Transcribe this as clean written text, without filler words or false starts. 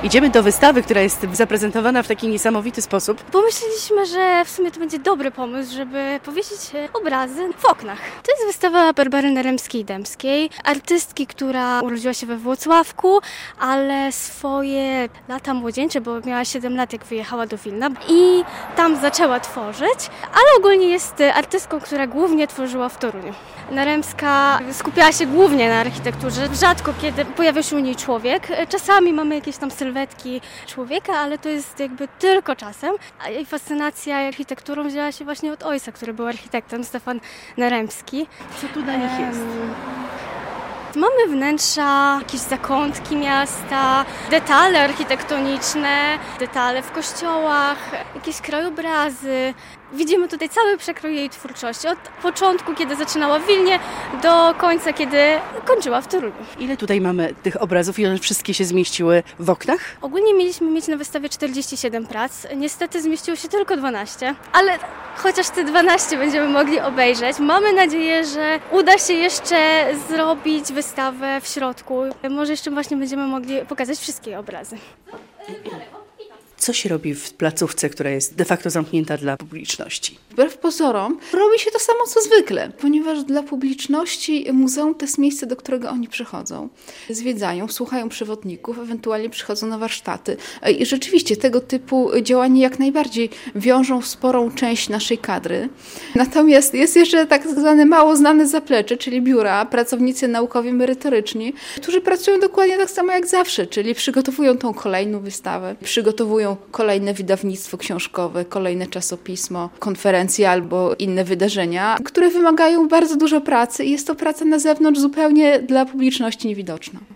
Idziemy do wystawy, która jest zaprezentowana w taki niesamowity sposób. Pomyśleliśmy, że w sumie to będzie dobry pomysł, żeby powiesić obrazy w oknach. To jest wystawa Barbary Naremskiej-Dębskiej, artystki, która urodziła się we Włocławku, ale swoje lata młodzieńcze, bo miała 7 lat, jak wyjechała do Wilna i tam zaczęła tworzyć, ale ogólnie jest artystką, która głównie tworzyła w Toruniu. Naremska skupiała się głównie na architekturze. Rzadko kiedy pojawia się u niej człowiek. Czasami mamy jakieś tam sylwetki człowieka, ale to jest jakby tylko czasem. A jej fascynacja architekturą wzięła się właśnie od ojca, który był architektem, Stefan Naremski. Co tu na nich jest? Mamy wnętrza, jakieś zakątki miasta, detale architektoniczne, detale w kościołach, jakieś krajobrazy. Widzimy tutaj cały przekrój jej twórczości. Od początku, kiedy zaczynała w Wilnie, do końca, kiedy kończyła w Toruniu. Ile tutaj mamy tych obrazów i one wszystkie się zmieściły w oknach? Ogólnie mieliśmy mieć na wystawie 47 prac. Niestety zmieściło się tylko 12, ale chociaż te 12 będziemy mogli obejrzeć. Mamy nadzieję, że uda się jeszcze zrobić wystawę w środku. Może jeszcze właśnie będziemy mogli pokazać wszystkie obrazy. Co się robi w placówce, która jest de facto zamknięta dla publiczności? Wbrew pozorom robi się to samo co zwykle, ponieważ dla publiczności muzeum to jest miejsce, do którego oni przychodzą. Zwiedzają, słuchają przewodników, ewentualnie przychodzą na warsztaty. I rzeczywiście tego typu działania jak najbardziej wiążą sporą część naszej kadry. Natomiast jest jeszcze tak zwane mało znane zaplecze, czyli biura, pracownicy naukowi merytoryczni, którzy pracują dokładnie tak samo jak zawsze, czyli przygotowują tą kolejną wystawę, przygotowują kolejne wydawnictwo książkowe, kolejne czasopismo, konferencje albo inne wydarzenia, które wymagają bardzo dużo pracy i jest to praca na zewnątrz zupełnie dla publiczności niewidoczna.